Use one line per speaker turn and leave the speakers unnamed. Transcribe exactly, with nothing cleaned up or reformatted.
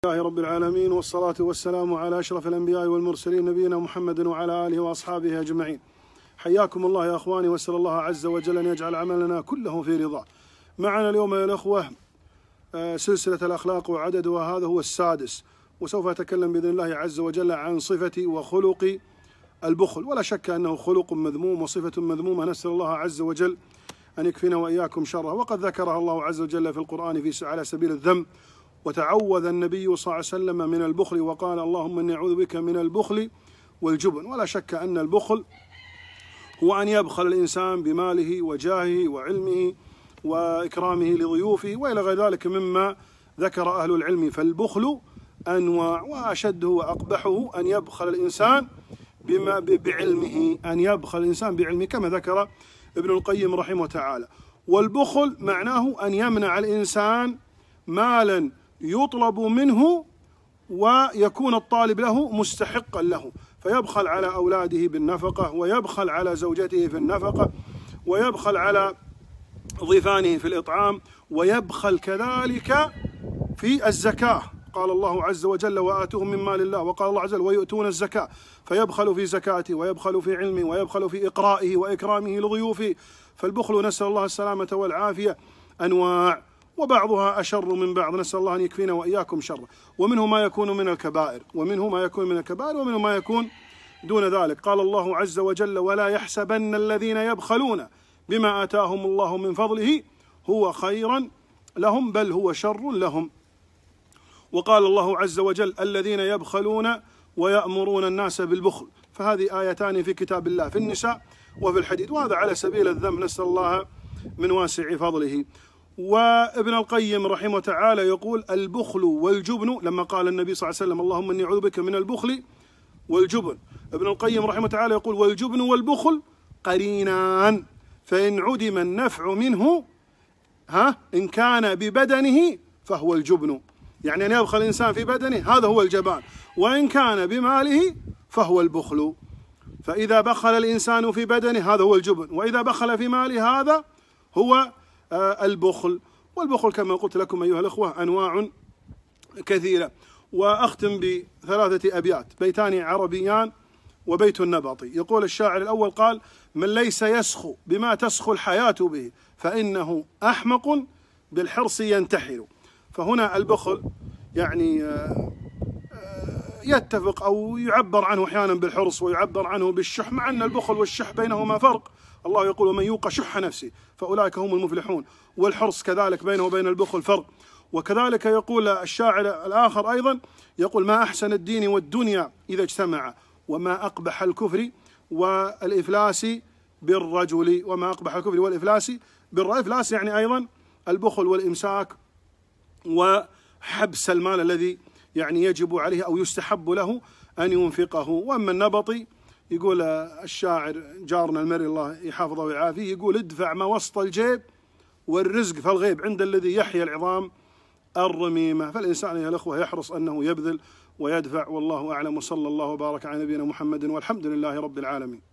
لله رب العالمين، والصلاة والسلام على أشرف الأنبياء والمرسلين نبينا محمد وعلى آله وأصحابه أجمعين. حياكم الله يا أخواني، وأسأل الله عز وجل أن يجعل عملنا كله في رضاه. معنا اليوم يا الأخوة سلسلة الأخلاق وعددها هذا هو السادس، وسوف أتكلم بإذن الله عز وجل عن صفة وخلق البخل. ولا شك أنه خلق مذموم وصفة مذمومة، نسأل الله عز وجل أن يكفينا وإياكم شره. وقد ذكرها الله عز وجل في القرآن في على سبيل الذم، وتعوذ النبي صلى الله عليه وسلم من البخل وقال اللهم إني أعوذ بك من البخل والجبن. ولا شك أن البخل هو أن يبخل الإنسان بماله وجاهه وعلمه وإكرامه لضيوفه وإلى غير ذلك مما ذكر أهل العلم. فالبخل أنواع، وأشده وأقبحه أن يبخل الإنسان بما بعلمه، أن يبخل الإنسان بعلمه كما ذكر ابن القيم رحمه تعالى. والبخل معناه أن يمنع الإنسان مالا يطلب منه ويكون الطالب له مستحقا له، فيبخل على أولاده بالنفقة، ويبخل على زوجته في النفقة، ويبخل على ضيفانه في الإطعام، ويبخل كذلك في الزكاة. قال الله عز وجل وآتوهم من مال الله، وقال الله عز وجل ويؤتون الزكاة، فيبخل في زكاته ويبخل في علمه ويبخل في إقرائه وإكرامه لضيوفه. فالبخل نسأل الله السلامة والعافية أنواع، وبعضها أشر من بعض، نسأل الله أن يكفينا وإياكم شره. ومنه ما يكون من الكبائر، ومنه ما يكون من الكبائر ومنه ما يكون دون ذلك. قال الله عز وجل ولا يحسبن الذين يبخلون بما آتاهم الله من فضله هو خيرا لهم بل هو شر لهم. وقال الله عز وجل الذين يبخلون ويأمرون الناس بالبخل. فهذه آيتان في كتاب الله في النساء وفي الحديد، وهذا على سبيل الذم، نسأل الله من واسع فضله. وابن القيم رحمه تعالى يقول البخل والجبن، لما قال النبي صلى الله عليه وسلم اللهم إني أعوذ بك من البخل والجبن، ابن القيم رحمه تعالى يقول والجبن والبخل قرينان، فإن عدم النفع منه ها إن كان ببدنه فهو الجبن، يعني أن يبخل الإنسان في بدنه هذا هو الجبان، وإن كان بماله فهو البخل. فإذا بخل الإنسان في بدنه هذا هو الجبن، وإذا بخل في ماله هذا هو البخل. والبخل كما قلت لكم أيها الأخوة أنواع كثيرة. وأختم بثلاثة أبيات، بيتان عربيان وبيت نبطي. يقول الشاعر الأول قال من ليس يسخو بما تسخو الحياة به فإنه أحمق بالحرص ينتحل. فهنا البخل يعني يتفق أو يعبر عنه أحيانا بالحرص ويعبر عنه بالشح، مع أن البخل والشح بينهما فرق. الله يقول ومن يوق شح نفسه فأولئك هم المفلحون، والحرص كذلك بينه وبين البخل فرق. وكذلك يقول الشاعر الآخر أيضا يقول ما أحسن الدين والدنيا إذا اجتمع، وما أقبح الكفر والإفلاس بالرجل، وما أقبح الكفر والإفلاس بالرجل. الإفلاس يعني أيضا البخل والإمساك وحبس المال الذي يعني يجب عليه أو يستحب له أن ينفقه. وأما النبطي يقول الشاعر جارنا المري الله يحافظه ويعافيه يقول ادفع ما وسط الجيب والرزق في الغيب عند الذي يحيى العظام الرميمة. فالإنسان يا الأخوة يحرص أنه يبذل ويدفع، والله أعلم، وصلى الله وبارك على نبينا محمد والحمد لله رب العالمين.